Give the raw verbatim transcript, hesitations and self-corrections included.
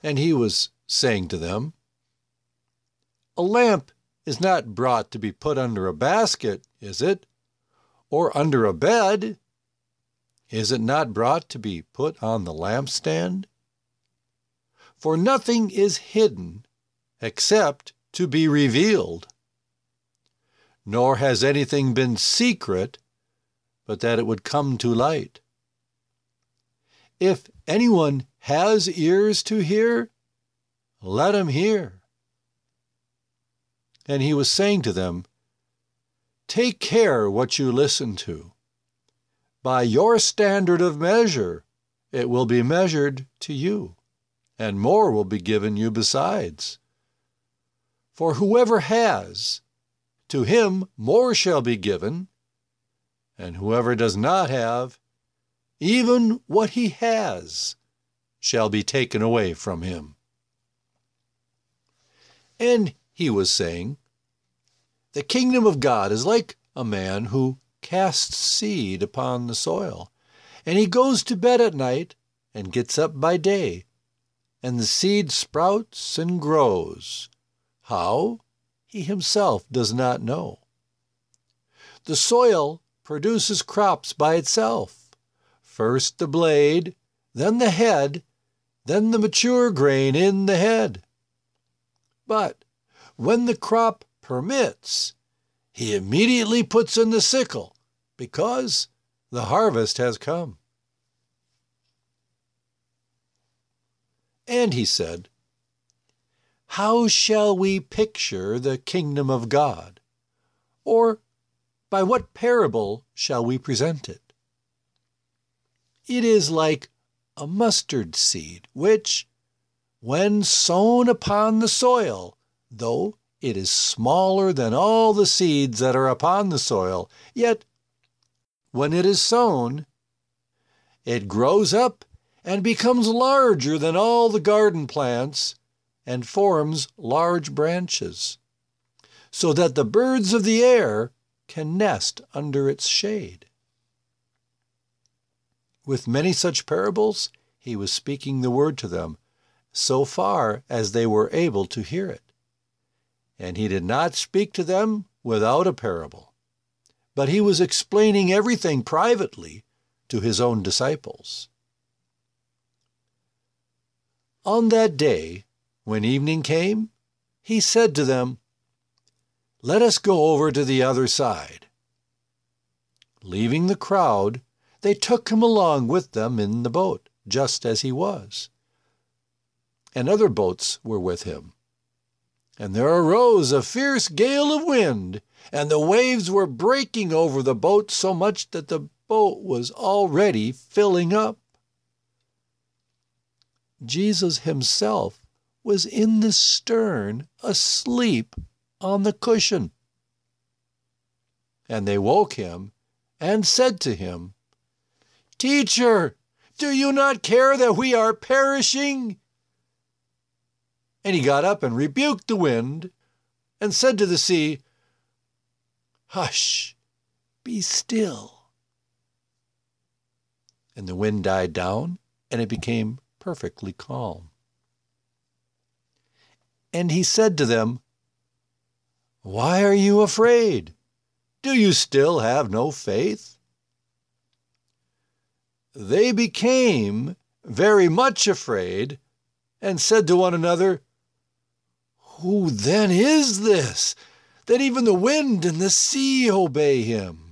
And he was saying to them, "A lamp is not brought to be put under a basket, is it? Or under a bed? Is it not brought to be put on the lampstand? For nothing is hidden except to be revealed, nor has anything been secret but that it would come to light. If anyone has ears to hear, let him hear." And he was saying to them, "Take care what you listen to. By your standard of measure, it will be measured to you, and more will be given you besides. For whoever has, to him more shall be given, and whoever does not have, even what he has shall be taken away from him." And he was saying, "The kingdom of God is like a man who casts seed upon the soil, and he goes to bed at night and gets up by day, and the seed sprouts and grows. How? He himself does not know. The soil produces crops by itself, first the blade, then the head, then the mature grain in the head. But when the crop permits, he immediately puts in the sickle, because the harvest has come." And he said, "How shall we picture the kingdom of God? Or by what parable shall we present it? It is like a mustard seed, which, when sown upon the soil, though it is smaller than all the seeds that are upon the soil, yet when it is sown, it grows up and becomes larger than all the garden plants and forms large branches, so that the birds of the air can nest under its shade." With many such parables, he was speaking the word to them, so far as they were able to hear it. And he did not speak to them without a parable, but he was explaining everything privately to his own disciples. On that day, when evening came, he said to them, "Let us go over to the other side." Leaving the crowd, they took him along with them in the boat, just as he was. And other boats were with him. And there arose a fierce gale of wind, and the waves were breaking over the boat so much that the boat was already filling up. Jesus himself was in the stern, asleep on the cushion. And they woke him and said to him, "Teacher, do you not care that we are perishing?" And he got up and rebuked the wind and said to the sea, "Hush, be still." And the wind died down, and it became perfectly calm. And he said to them, "Why are you afraid? Do you still have no faith?" They became very much afraid and said to one another, "Who then is this, that even the wind and the sea obey him?"